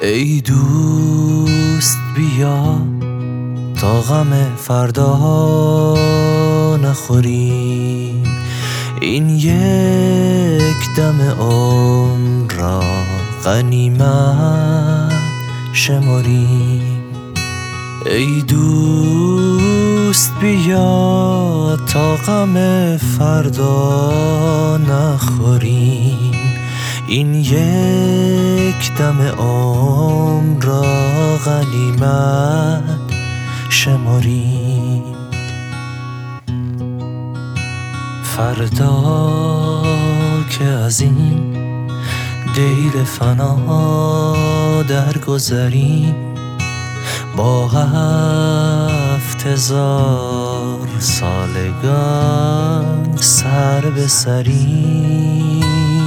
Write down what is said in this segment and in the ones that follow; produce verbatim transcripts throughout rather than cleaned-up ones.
ای دوست بیا تا غم فردا نخوریم، این یک دم عمر را غنیمت شماریم. ای دوست بیا تا غم فردا نخوریم، این یک دم عمر را غنیمت شماریم. فردا که از این دیر فنا درگذریم، با هفت هزار سالگان سر به سریم،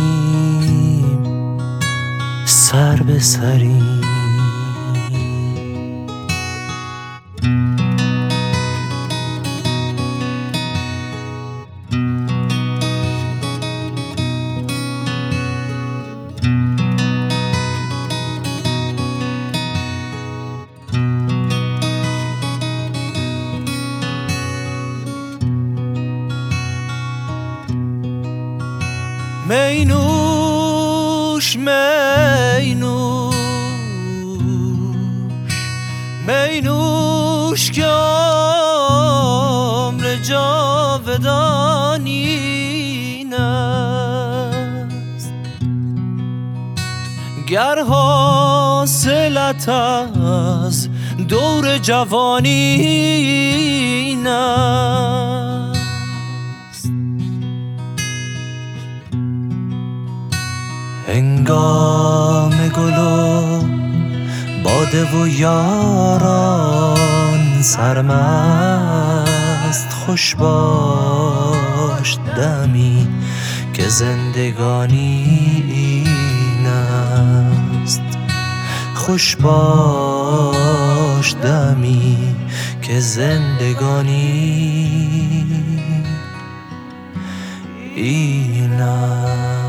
سر به سریم. می نوش می نوش می نوش که عمر جاودان این است، گر حاصلت از دور جوانی این است. هنگام گل و باده و یاران سرمست، خوش باش دمی که زندگانی این است، خوش باش دمی که زندگانی این است.